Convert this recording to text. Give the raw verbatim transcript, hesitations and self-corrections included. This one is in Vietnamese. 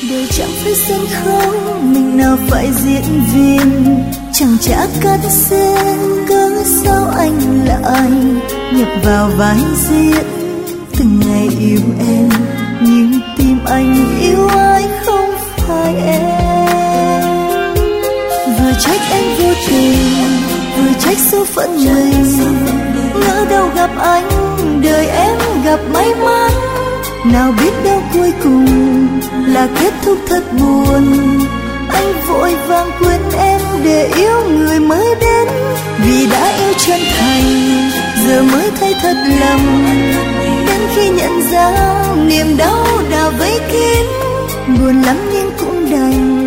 Đời chẳng phải sân khấu, mình nào phải diễn viên. Chẳng trả cắt xén, cớ sao anh lại nhập vào vai diễn. Từng ngày yêu em, nhưng tim anh yêu ai không phải em. Vừa trách em vô tình, vừa trách số phận mình. Ngỡ đâu gặp anh, đời em gặp may mắn. Nào biết đâu cuối cùng là kết thúc thật buồn. Anh vội vàng quên em để yêu người mới đến. Vì đã yêu chân thành, giờ mới thấy thật lầm. Đến khi nhận ra niềm đau đã vây kín, buồn lắm nhưng cũng đành